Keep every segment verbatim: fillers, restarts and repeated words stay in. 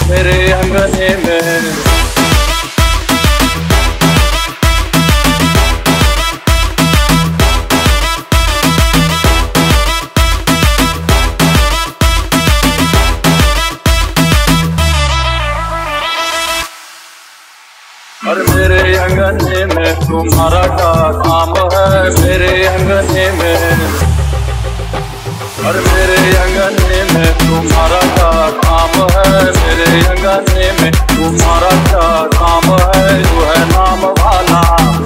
मेरे अंगने में। अरे मेरे अंगने में तुम्हारा क्या काम है, मेरे अंगने में। अरे मेरे अंगने में तुम्हारा क्या काम है, मेरे अंगने में तुम्हारा क्या काम है। जो है नाम वाला,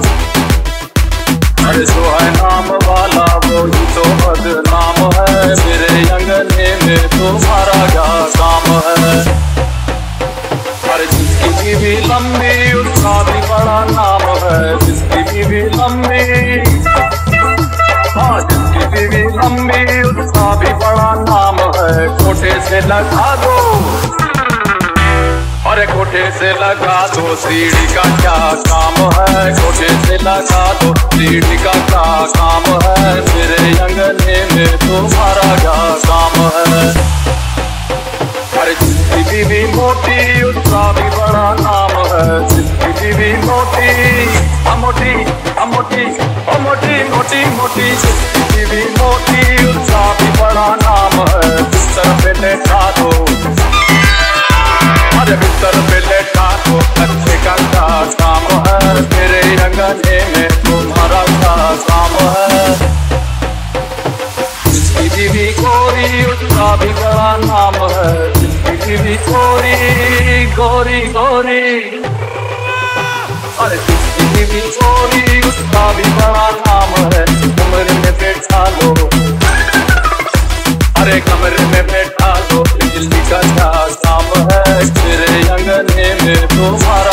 अरे जो है नाम वाला वो ही तो बदनाम है। मेरे अंगने में तुम्हारा क्या काम है। अरे जिसकी बीवी लंबी उसका भी बड़ा नाम है, जिसकी बीवी लंबी, हाँ जिसकी बीवी लंबी उसका भी बड़ा नाम है। कोठे से लगा दो, अरे कोठे से लगा दो सीढ़ी का क्या काम है, कोठे से लगा दो सीढ़ी का क्या काम है। मेरे अंगने में तुम्हारा क्या काम है। अरे जिसकी बीवी मोटी उसका भी बड़ा नाम है, जिसकी बीवी मोटी, हम मोटी हम मोटी हम मोटी मोटी मोटी, जिसकी बीवी मोटी उसका भी बड़ा नाम है। बिस्तर पे लेटा दो, अरे बिस्तर पे लेटा दो अच्छे का क्या काम है। मेरे अंगने में तुम्हारा क्या काम है। जिसकी बीवी गोरी उसका भी बड़ा नाम है, बीवी गोरी गोरी गोरी, अरे जिसकी बीवी गोरी उसका भी बड़ा नाम है। कमरे में बैठा लो, अरे कमरे में बैठा लो, बिजली का क्या काम है। मेरे अंगने में तुम्हारा